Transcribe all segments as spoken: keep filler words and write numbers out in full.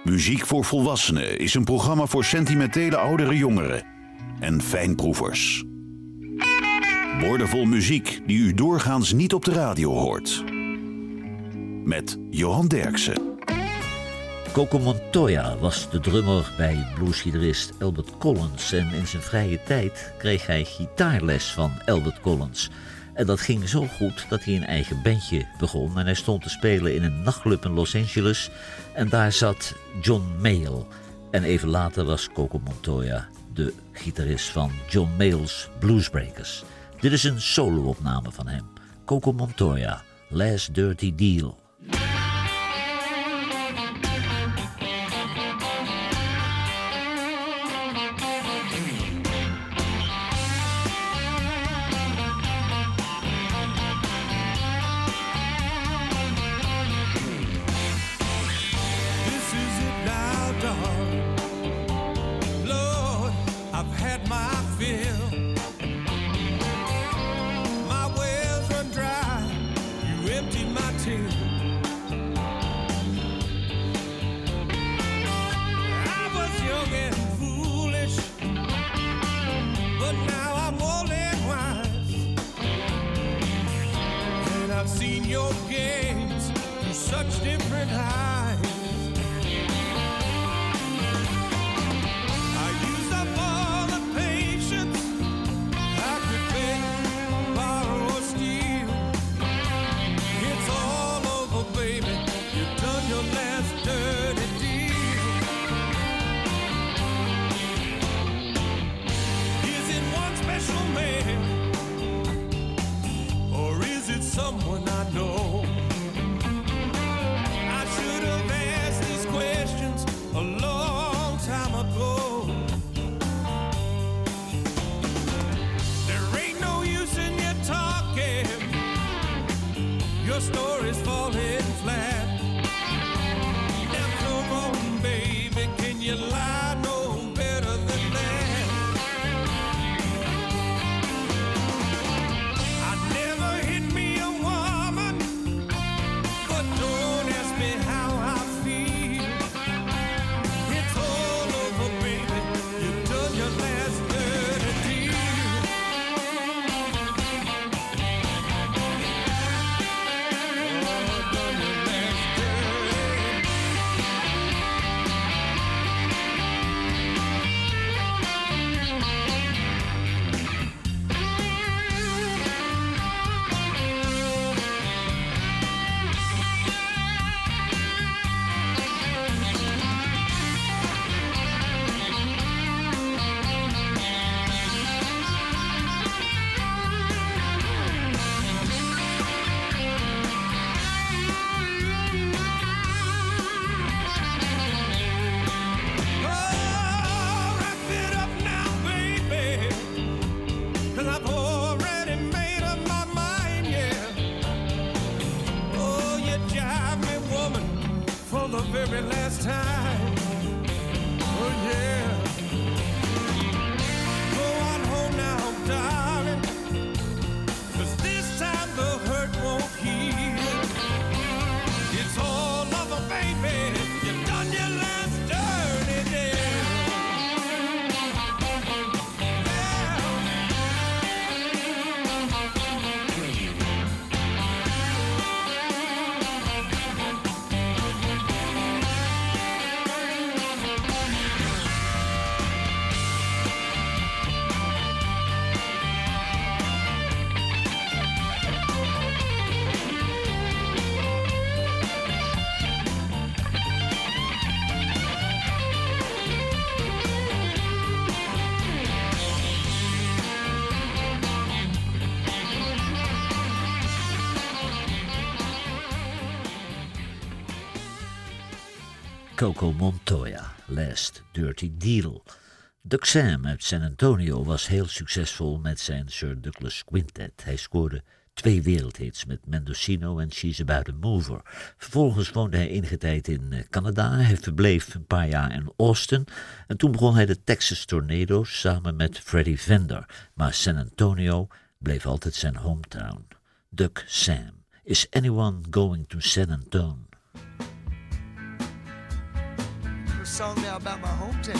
Muziek voor Volwassenen is een programma voor sentimentele oudere jongeren en fijnproevers. Woordenvol muziek die u doorgaans niet op de radio hoort. Met Johan Derksen. Coco Montoya was de drummer bij bluesgitarist Albert Collins en in zijn vrije tijd kreeg hij gitaarles van Albert Collins. En dat ging zo goed dat hij een eigen bandje begon en hij stond te spelen in een nachtclub in Los Angeles en daar zat John Mayall. En even later was Coco Montoya de gitarist van John Mayall's Bluesbreakers. Dit is een solo-opname van hem. Coco Montoya, Last Dirty Deal. Coco Montoya, Last Dirty Deal. Duck Sam uit San Antonio was heel succesvol met zijn Sir Douglas Quintet. Hij scoorde twee wereldhits met Mendocino en She's About a Mover. Vervolgens woonde hij enige tijd in Canada. Hij verbleef een paar jaar in Austin. En toen begon hij de Texas Tornadoes samen met Freddie Fender. Maar San Antonio bleef altijd zijn hometown. Duck Sam. Is anyone going to San Antonio? song now about my hometown.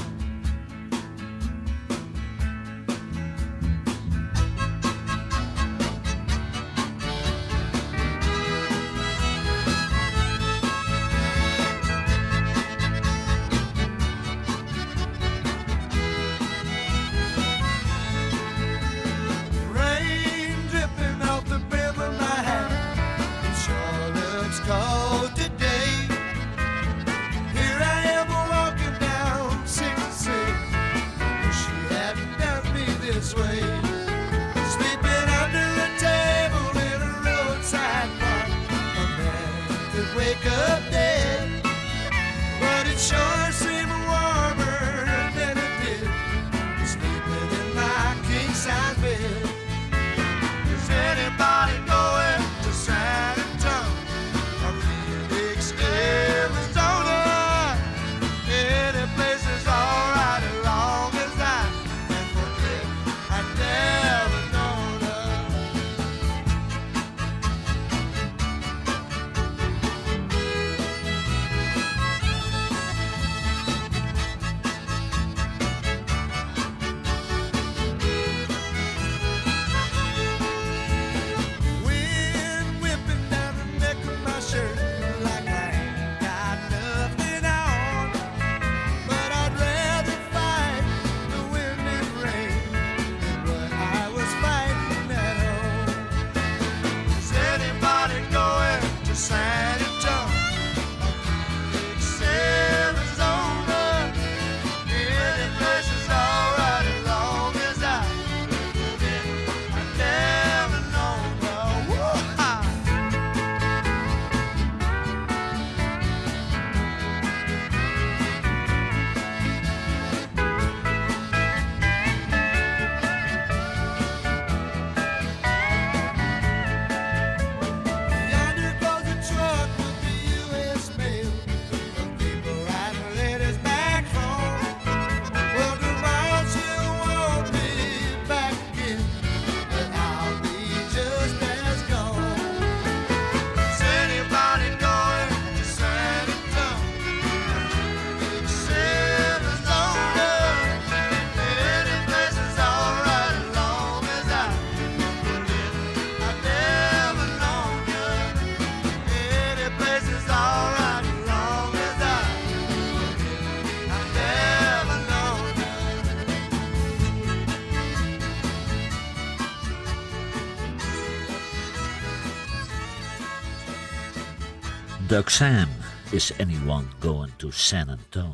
Doug Sam, Is Anyone Going to San Antone?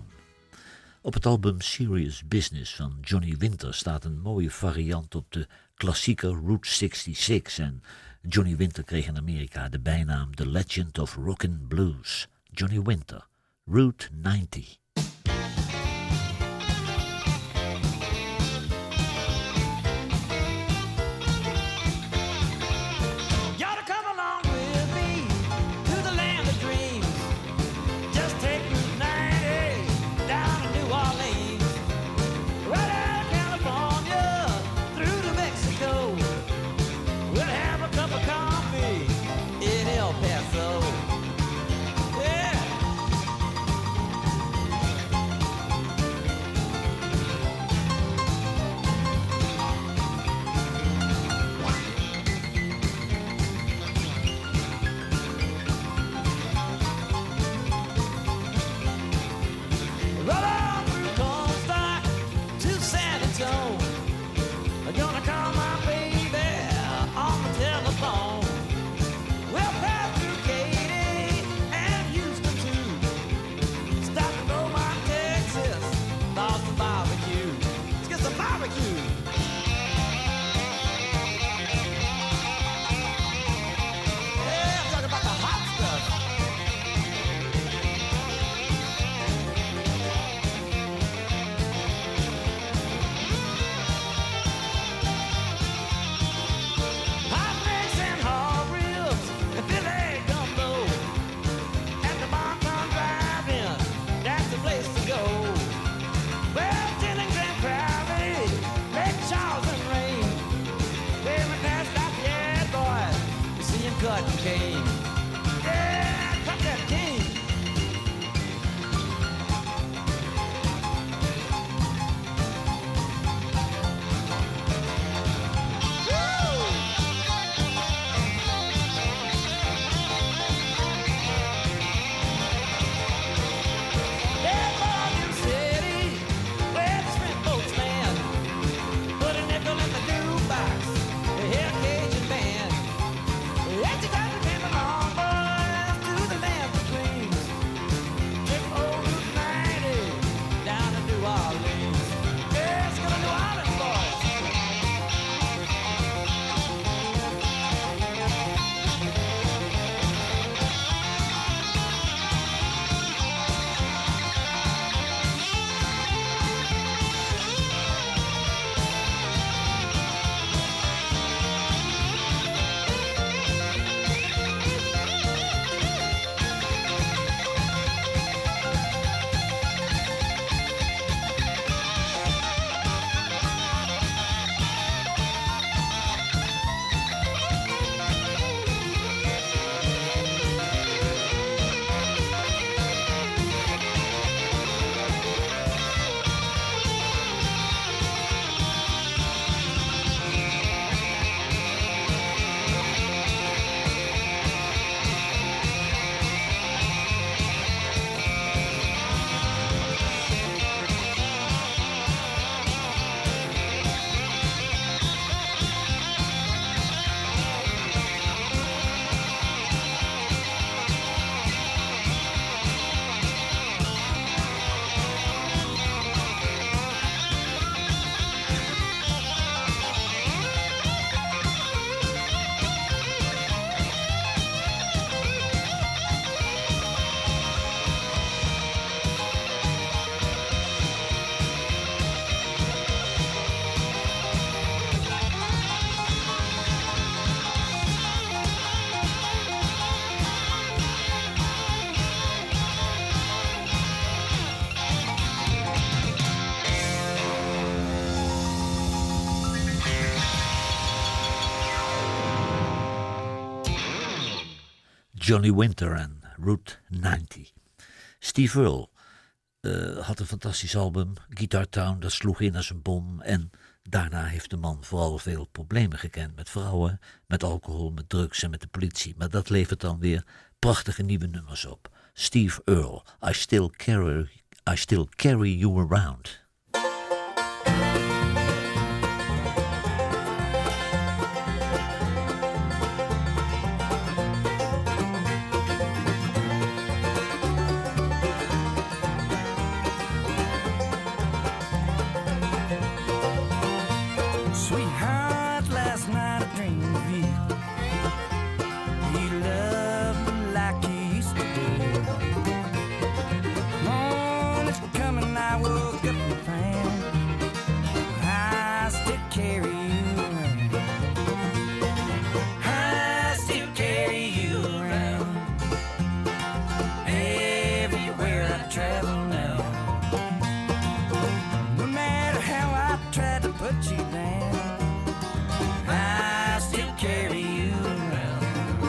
Op het album Serious Business van Johnny Winter staat een mooie variant op de klassieke Route zesenzestig en Johnny Winter kreeg in Amerika de bijnaam The Legend of Rockin' Blues. Johnny Winter, Route negentig. Johnny Winter en Route negentig. Steve Earle uh, had een fantastisch album, Guitar Town, dat sloeg in als een bom. En daarna heeft de man vooral veel problemen gekend met vrouwen, met alcohol, met drugs en met de politie. Maar dat levert dan weer prachtige nieuwe nummers op. Steve Earle, I Still Carry, I Still Carry You Around. Sweetheart, last night I dreamed of you. You loved me like you used to do. Morning's coming, I woke up and found I still carry you around. I still carry you around everywhere I travel now. No matter how I tried to put you down, I still carry you around.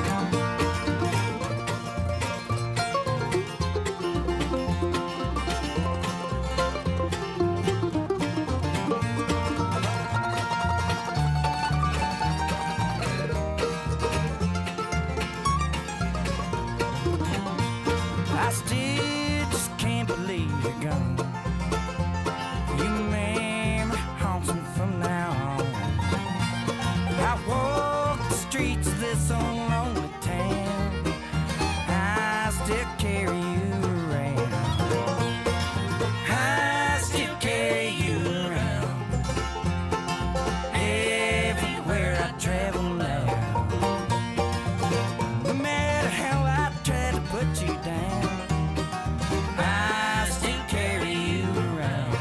I still just can't believe you're gone. Your memory haunts me from now on. I walk the streets of this old lonely town. I still carry you around. I still carry you around everywhere I travel now. No matter how I try to put you down, I still carry you around.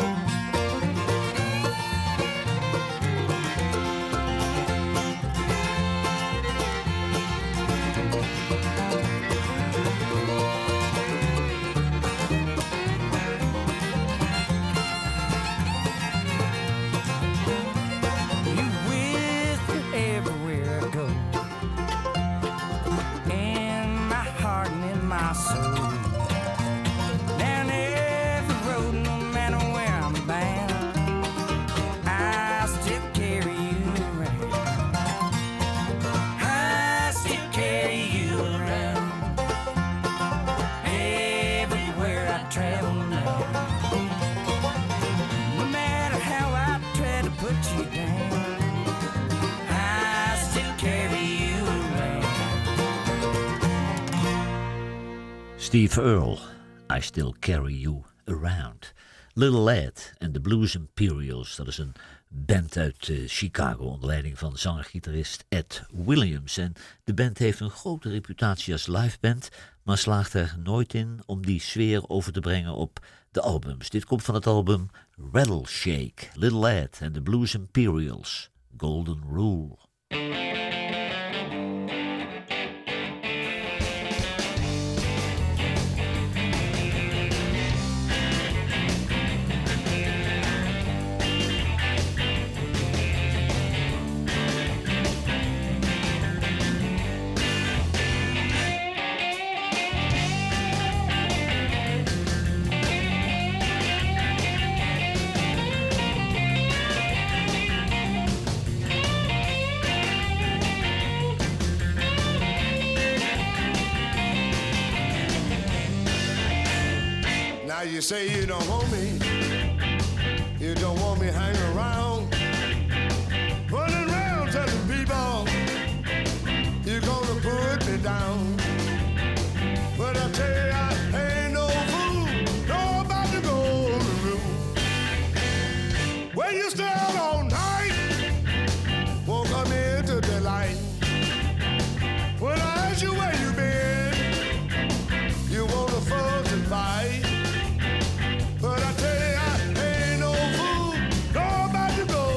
You with me everywhere I go, in my heart and in my soul. Down every road, no matter where I'm bound, I still carry you around. I still carry you around everywhere I travel now. No matter how I try to put you down, I still carry you around. Steve Earle, I Still Carry You Around. Little Lad en de Blues Imperials, dat is een band uit uh, Chicago onder leiding van zanger-gitarist Ed Williams. En de band heeft een grote reputatie als liveband, maar slaagt er nooit in om die sfeer over te brengen op de albums. Dit komt van het album Rattleshake, Little Lad en de Blues Imperials, Golden Rule. Now you say you don't want me, you don't want me hanging around, running around telling people you're gonna put me down. But I tell you, I ain't no fool, no about to go on the roof. When you stay out all night, won't come into the light. When I ask you where you been, you wanna fuss and fight. But I tell you, I ain't no fool, no about to go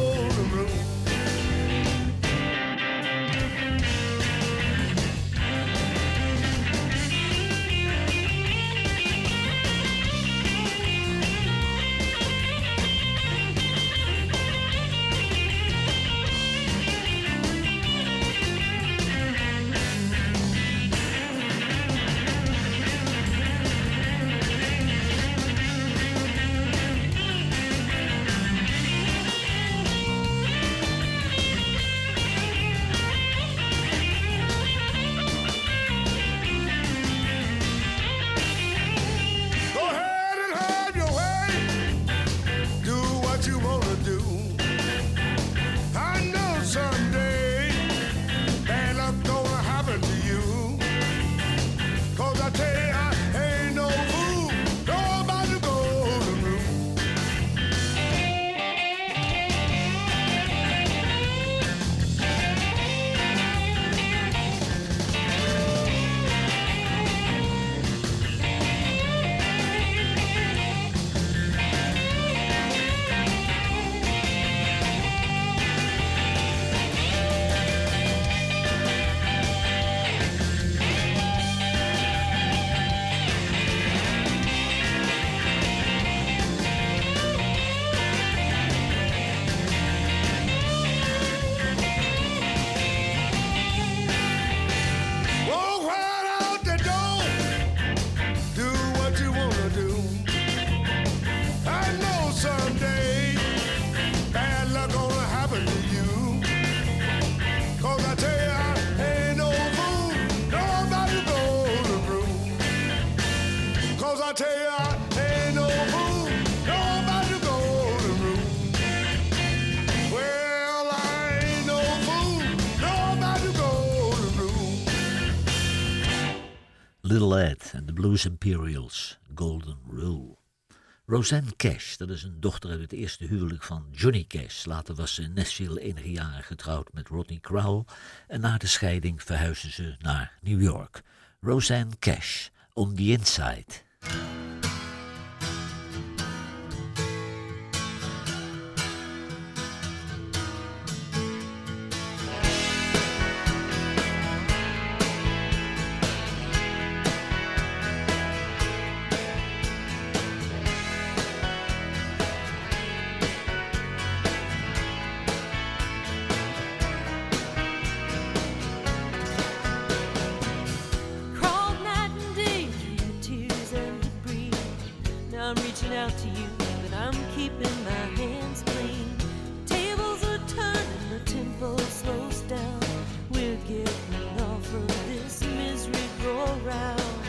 'cause I tell you I ain't no fool, no about the golden rule. Well, I ain't no fool, no about the golden rule. Little Ed and the Blues Imperials, Golden Rule. Rosanne Cash, dat is een dochter uit het eerste huwelijk van Johnny Cash. Later was ze in Nashville enige jaren getrouwd met Rodney Crowell. En na de scheiding verhuisden ze naar New York. Rosanne Cash, On the Inside. Out to you, but I'm keeping my hands clean. Tables are turning, the tempo slows down. We're getting off of this misery go round.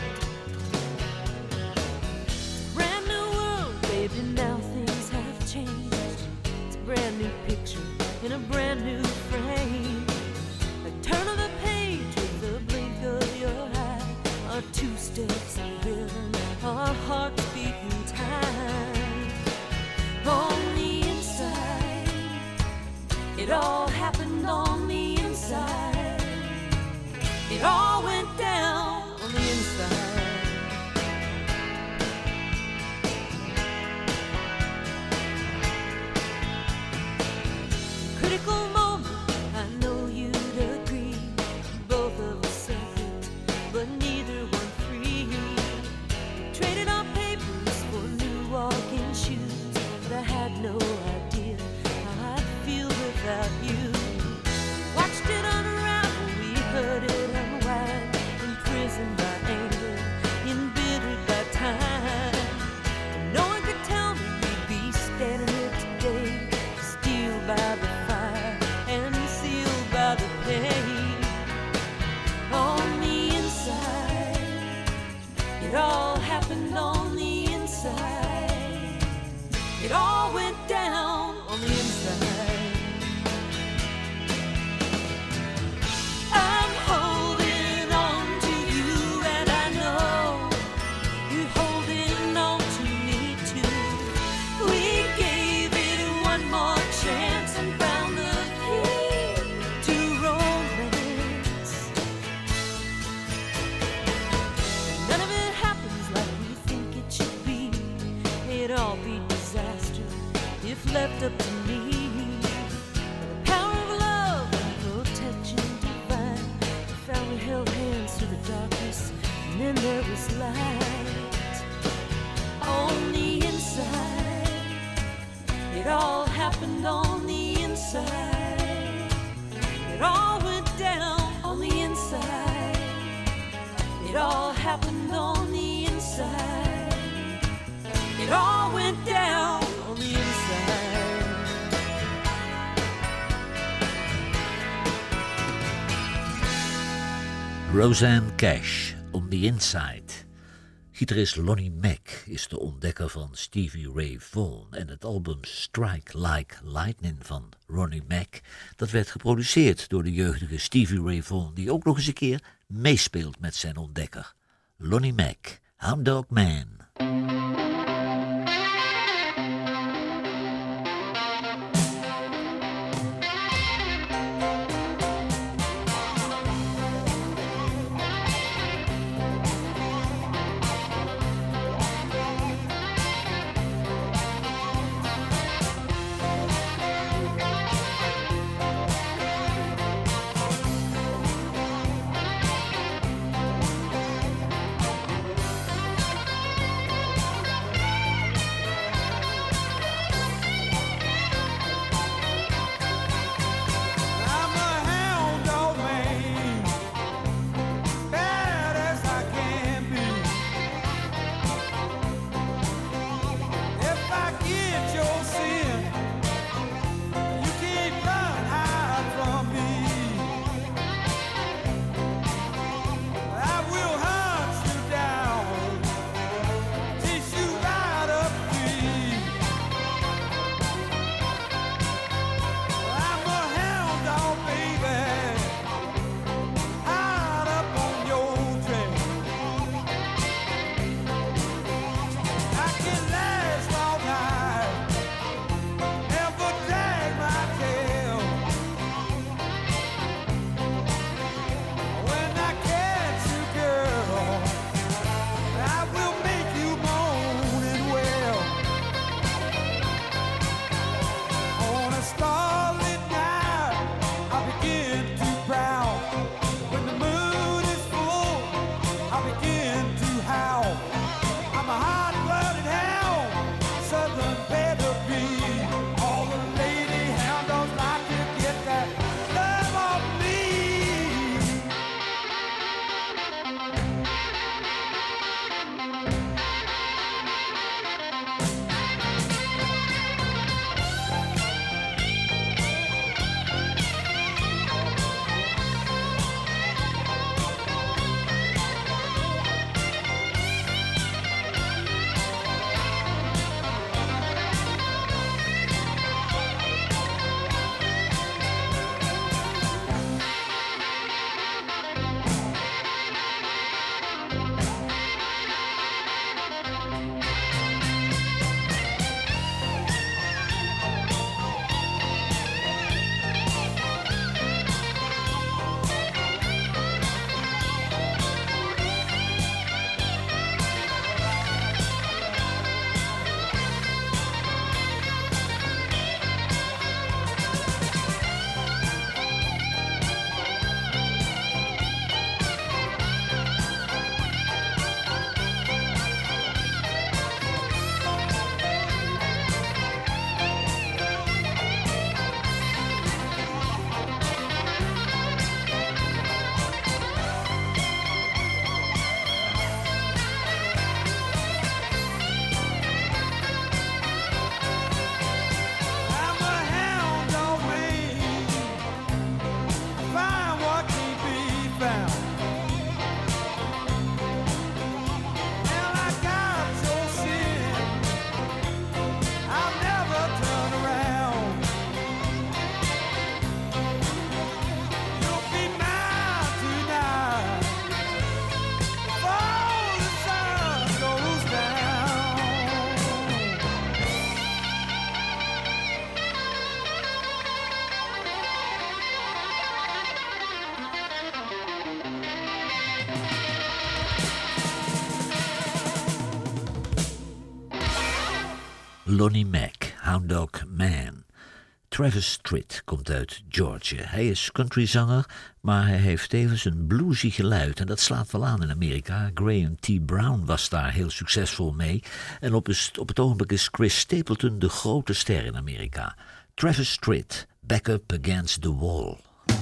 Brand new world, baby, now things have changed. It's a brand new picture in a brand new frame. A turn of the page with the blink of your eye. Our two steps in rhythm, our hearts beating time. On the inside, it all happened on the inside. It all went down on the inside. Critical moment, I know you'd agree. Both of us separate, but neither one free. Traded our papers for new walking shoes, but I had no idea how I'd feel without you. Watched it unravel, we heard it unwind, imprisoned by anger, embittered by time. And no one could tell me we'd be standing here today, steel by the fire and sealed by the pain. On the inside, it all happened on the inside. It all went down on the inside. I'm holding on to you, and I know you're holding on to me too. We gave it one more chance and found the key to romance. None of it happens like we think it should be. It'd all be disaster if left up to me. The power of love and protection divine. The family held hands through the darkness, and then there was light. On the inside, it all happened on the inside. It all went down on the inside. It all happened on the inside. It all went down on the inside. Rosanne Cash, On the Inside. Gitarist Lonnie Mack is de ontdekker van Stevie Ray Vaughan en het album Strike Like Lightning van Ronnie Mack, dat werd geproduceerd door de jeugdige Stevie Ray Vaughan, die ook nog eens een keer meespeelt met zijn ontdekker. Lonnie Mack, Hound Dog Man. Thank Lonnie Mack, Hound Dog Man. Travis Tritt komt uit Georgia. Hij is countryzanger, maar hij heeft tevens een bluesy geluid. En dat slaat wel aan in Amerika. Graham T. Brown was daar heel succesvol mee. En op het, op het ogenblik is Chris Stapleton de grote ster in Amerika. Travis Tritt, Back Up Against the Wall.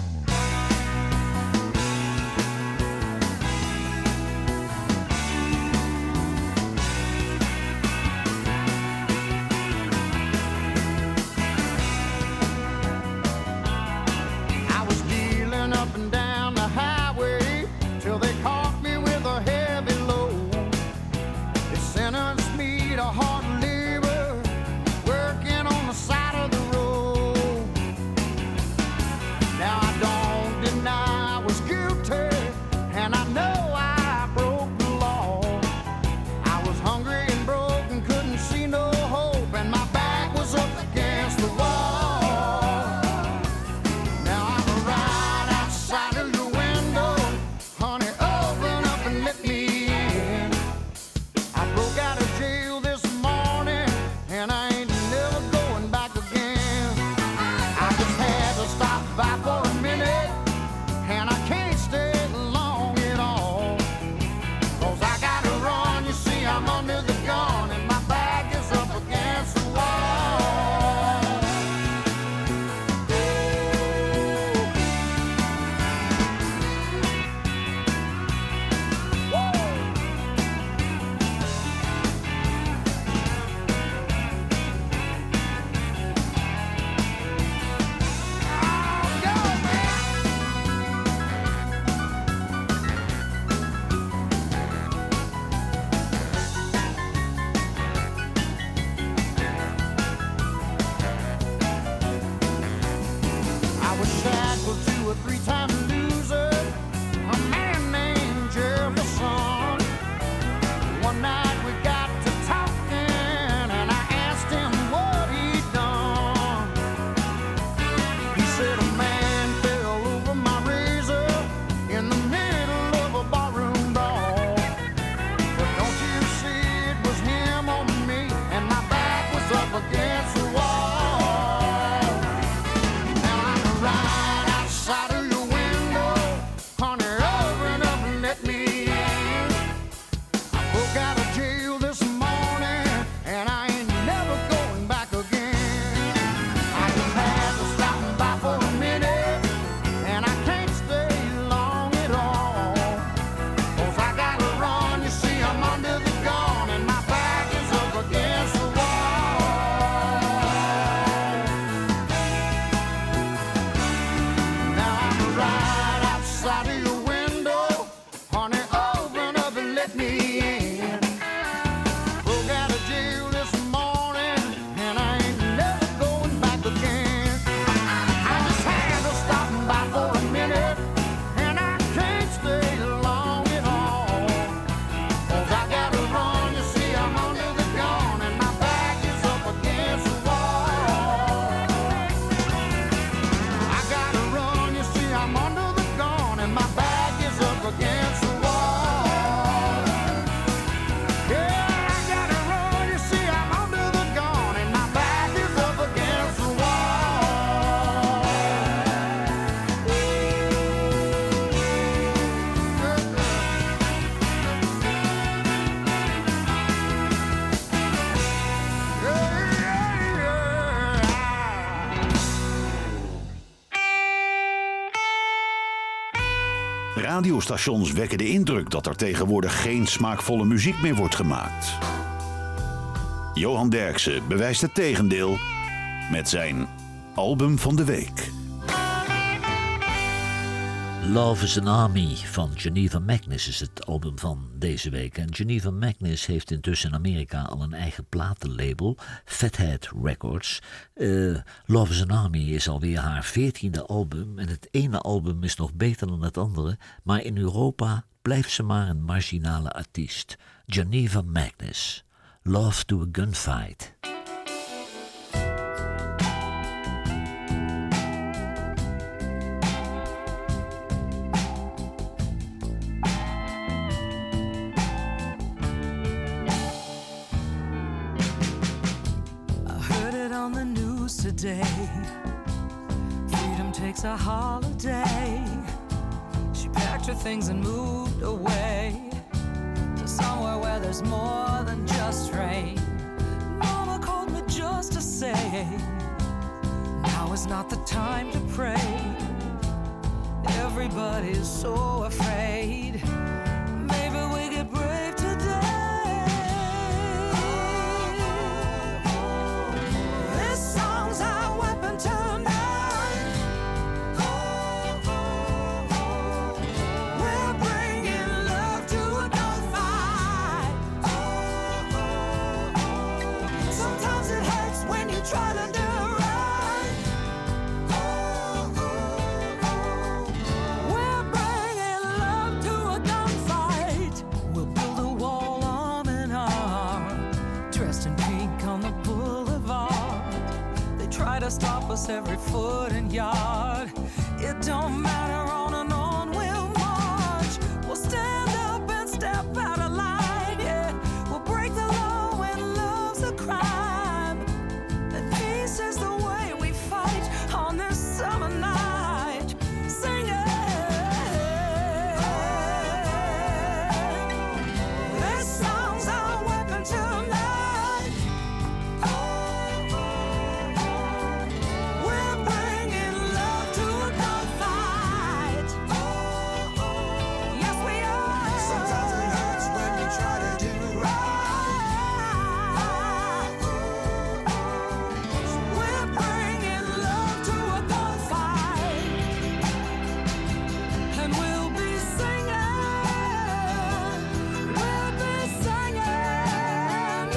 Radiostations wekken de indruk dat er tegenwoordig geen smaakvolle muziek meer wordt gemaakt. Johan Derksen bewijst het tegendeel met zijn album van de week. Love is an Army van Geneva Magnus is het album van deze week. En Geneva Magnus heeft intussen in Amerika al een eigen platenlabel, Fathead Records. Uh, Love is an Army is alweer haar veertiende album en het ene album is nog beter dan het andere, maar in Europa blijft ze maar een marginale artiest. Geneva Magnus, Love to a Gunfight. on the news today. Freedom takes a holiday. She packed her things and moved away to somewhere where there's more than just rain. Mama called me just to say, now is not the time to pray. Everybody's so afraid. Maybe we get brave today. This song's our weapon tonight. We're bringing love to a gunfight. Sometimes it hurts when you try to do right. We're bringing love to a gunfight. We'll build a wall arm in arm, dressed in pink on the boulevard. They try to stop us every foot and yard. It don't matter, on and on we'll march. We'll stand up and step out of line, yeah. We'll break the law when love's a crime. And peace is the way we fight on this summer night. Sing it. This song's our weapon tonight. We're bringing love to a gunfight. Yes, we are. Sometimes it hurts when you try to do right. We're bringing love to a gunfight. And we'll be singing. We'll be singing.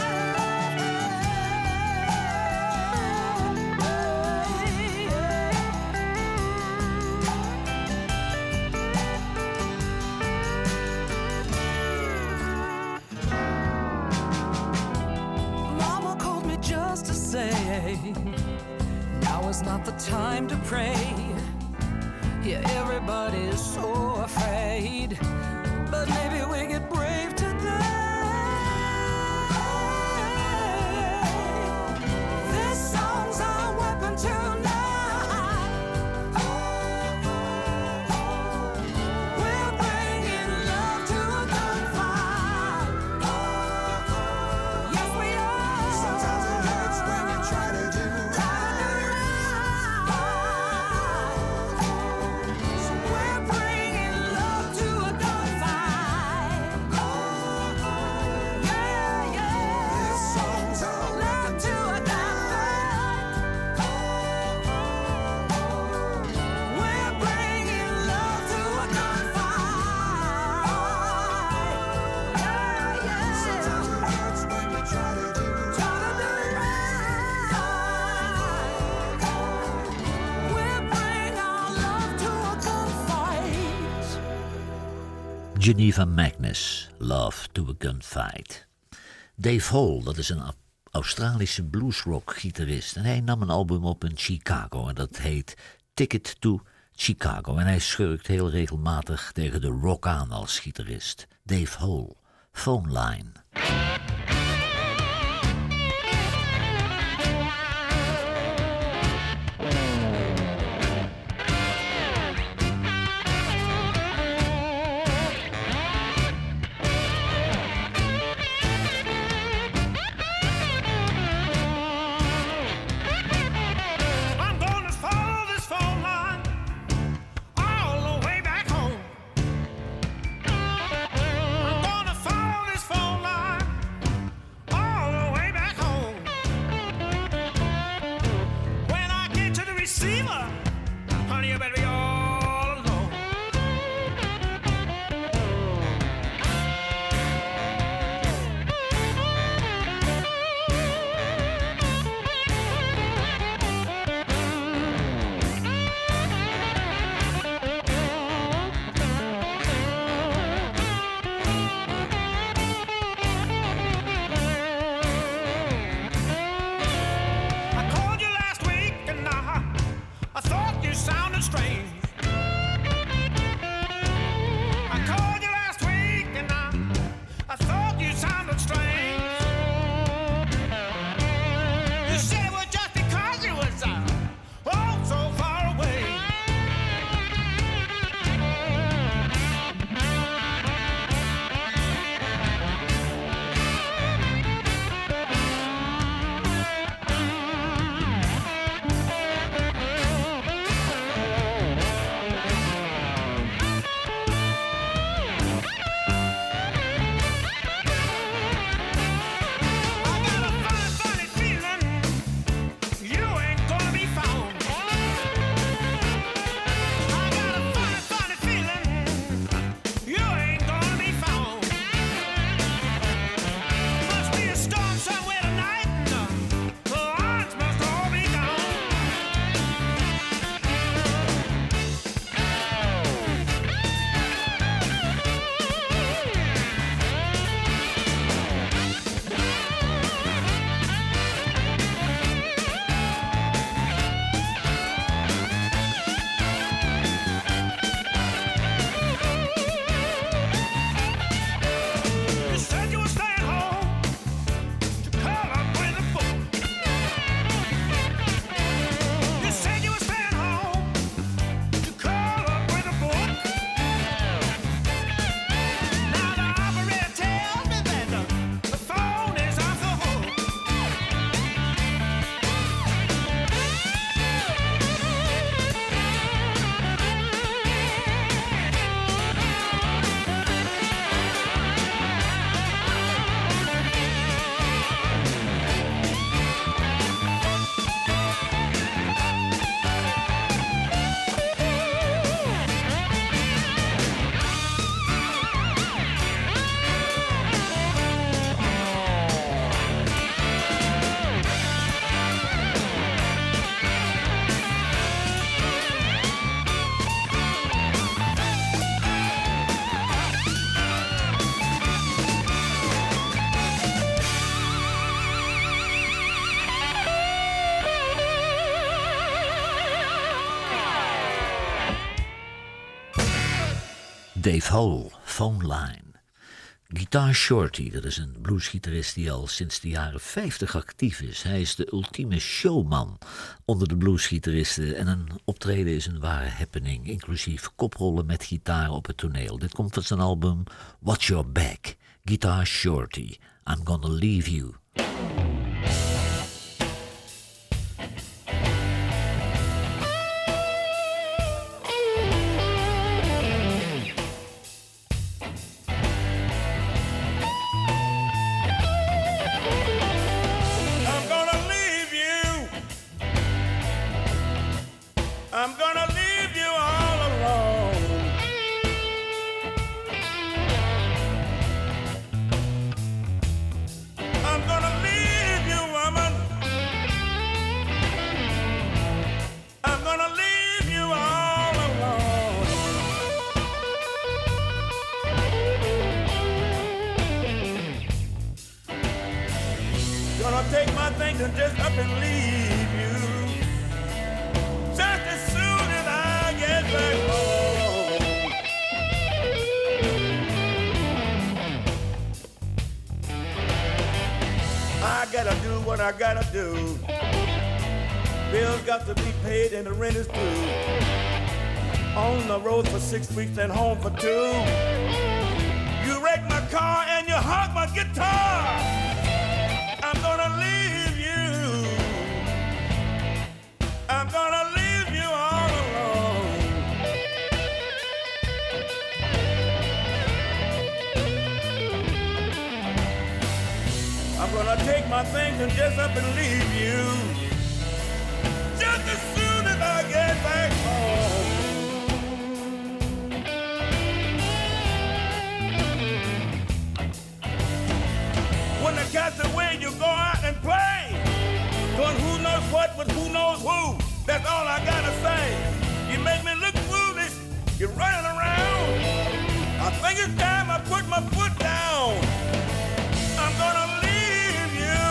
Mama called me just to say, now is not the time to pray. Yeah, everybody's so afraid, but maybe we get brave today. This song's our weapon tonight. We're bringing love to a gunfight. Yes, we are. Sometimes it hurts when you try to do right. We're bringing love to a gunfight. Yeah, yeah. This song's our love to a gunfight. We're bringing love to a gunfight. Yeah, yeah. Sometimes it hurts when you try to do right. We're bringing our love to a gunfight. Geneva Magnus, Love to a Gunfight. Dave Hole, dat is een Au- Australische bluesrock-gitarist. En hij nam een album op in Chicago en dat heet Ticket to Chicago. En hij schurkt heel regelmatig tegen de rock aan als gitarist. Dave Hole, Phone Line. I'm gonna follow this phone line all the way back home. I'm gonna follow this phone line Dave Howell, Phone Line. Guitar Shorty, dat is een bluesgitarist die al sinds de jaren vijftig actief is. Hij is de ultieme showman onder de bluesgitaristen en een optreden is een ware happening, inclusief koprollen met gitaar op het toneel. Dit komt van zijn album Watch Your Back, Guitar Shorty, I'm Gonna Leave You. I'm gonna leave you all alone. I'm gonna leave you, woman. I'm gonna leave you all alone. Gonna take my things and just up and leave you. Just as soon as I get back home. I gotta do what I gotta do. Bills got to be paid and the rent is due. On the road for six weeks and home for two. You wreck my car and you hog my guitar. I'm gonna leave you. I'm gonna leave you all alone. I'm gonna take my things and just up and leave you. Just as soon as I get back home. When the cat's away, you go out and play. Doing who knows what with who knows who. That's all I gotta say. You make me look foolish. You're running around. I think it's time I put my foot down. I'm gonna leave you.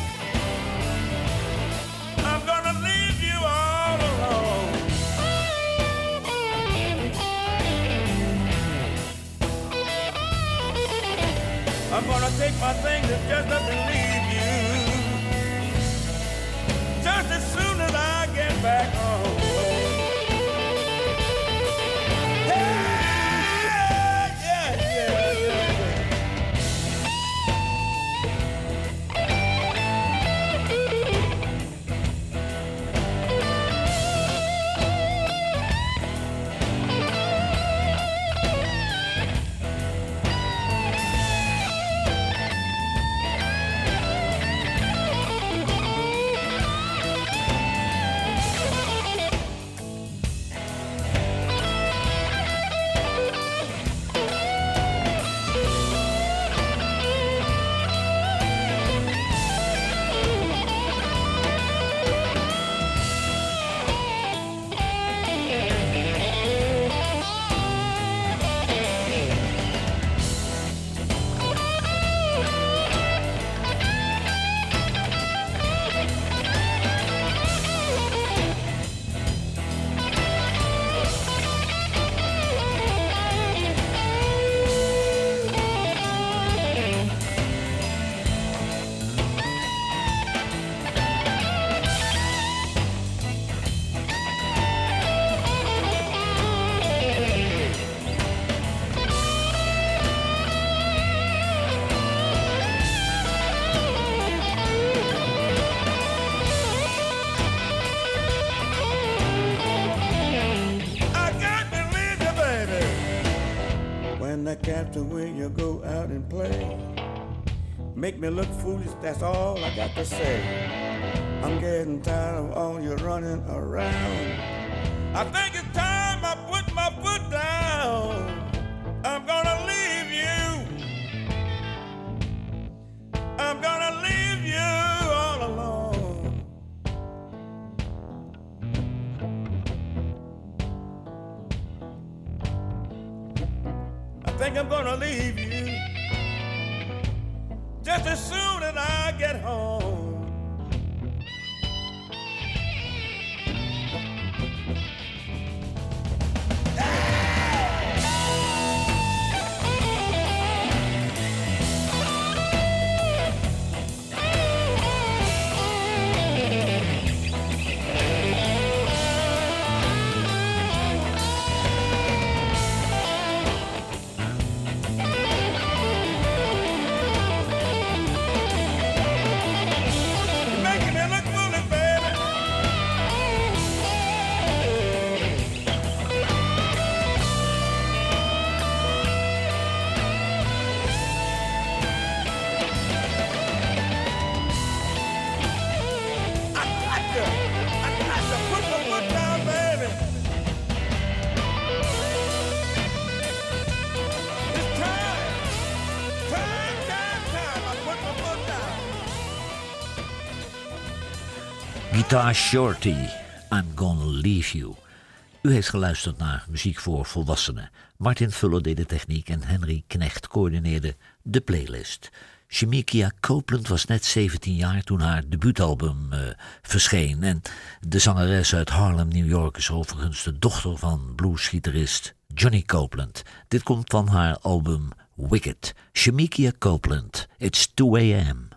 I'm gonna leave you all alone. I'm gonna take my things and just up and leave you. Just as soon as I get back home. Yeah, yeah, yeah, yeah. After when you go out and play, make me look foolish, that's all I got to say. I'm getting tired of all your running around. I think it's time I put my foot down. I'm gonna leave you. I'm gonna leave you all alone. I think I'm gonna leave you just as soon as I get home. Ah! Guitar Shorty, I'm Gonna Leave You. U heeft geluisterd naar muziek voor volwassenen. Martin Fuller deed de techniek en Henry Knecht coördineerde de playlist. Shemekia Copeland was net zeventien jaar toen haar debuutalbum uh, verscheen. En de zangeres uit Harlem, New York is overigens de dochter van bluesgitarist Johnny Copeland. Dit komt van haar album Wicked. Shemekia Copeland, It's two a.m.